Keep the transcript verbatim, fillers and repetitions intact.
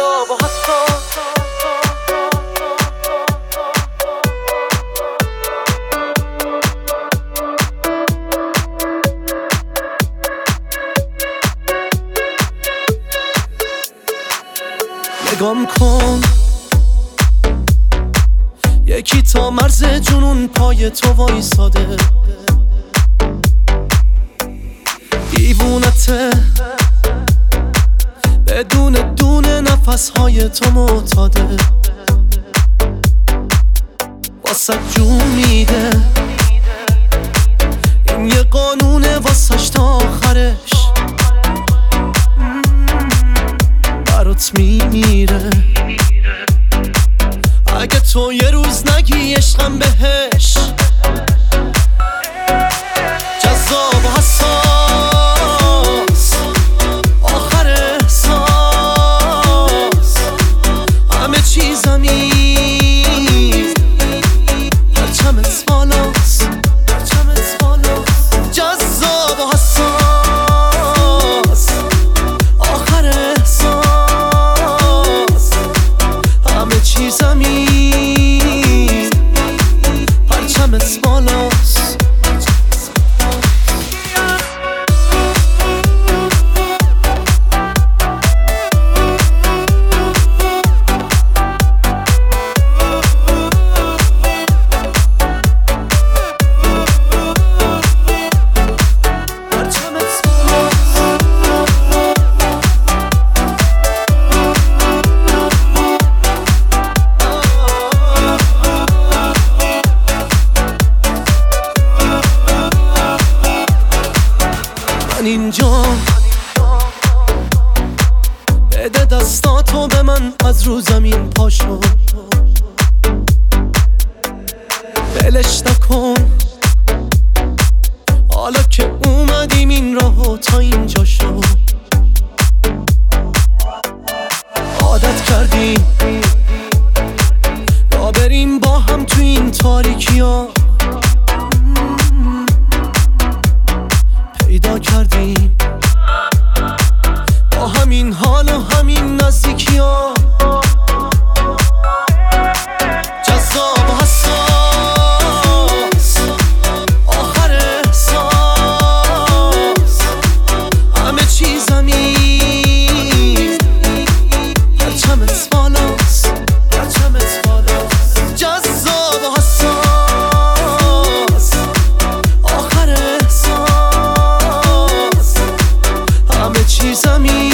جذاب و حساس. نگام کن یکی تا مرز جنون پای تو وایساده، دیوونته بدون دونه نفسهای تو معتاده، واسه جون میده این یه قانونه واسش تا آخرش برات میمیره. اگه تو یه روز نگی عشقم بهش، جذاب و حساس آخر احساس، همه چیزمی پرچمت بالاست، پرچمت بالاست. جذاب و حساس آخر احساس، همه چیزمی پرچمت بالاست. من اینجا بده دستاتو به من، از رو زمین پاشو بلش نکن. حالا که اومدیم این راهو تا اینجا شو، عادت کردیم را بریم با هم تو این تاریکی ها، پیدا کردیم با همین حال و همین نزدیکی ها. جذاب و حساس آخر احساس، همه چیزمی پرچمت بالاست، پرچمت بالاست. جذاب و حساس آخر احساس، همه چیزمی